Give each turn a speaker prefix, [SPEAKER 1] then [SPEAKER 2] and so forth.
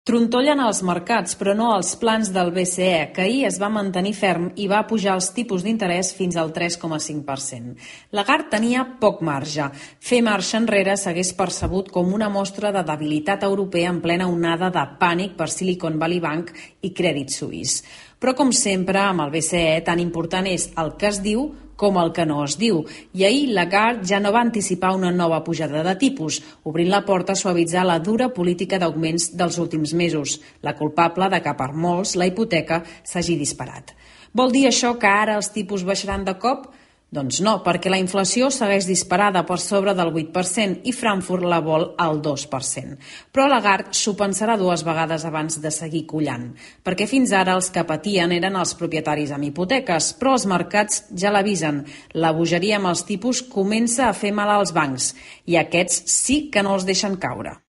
[SPEAKER 1] Trontollen els mercats, però no els plans del BCE, que ahir es va mantenir ferm i va pujar els tipus d'interès fins al 3,5%. Lagarde tenia poc marge. Fer marxa enrere s'hagués percebut com una mostra de debilitat europea en plena onada de pànic per Silicon Valley Bank i Credit Suisse. Però, com sempre, amb el BCE, tan important és el que es diu com el que no es diu. I ahir Lagarde ja no va anticipar una nova pujada de tipus, obrint la porta a suavitzar la dura política d'augments dels últims mesos, la culpable de que per molts la hipoteca s'hagi disparat. Vol dir això que ara els tipus baixaran de cop? Doncs no, perquè la inflació segueix disparada per sobre del 8% i Frankfurt la vol al 2%. Però Lagarde s'ho pensarà dues vegades abans de seguir collant, perquè fins ara els que patien eren els propietaris amb hipoteques, però els mercats ja l'avisen. La bogeria amb els tipus comença a fer mal als bancs i aquests sí que no els deixen caure.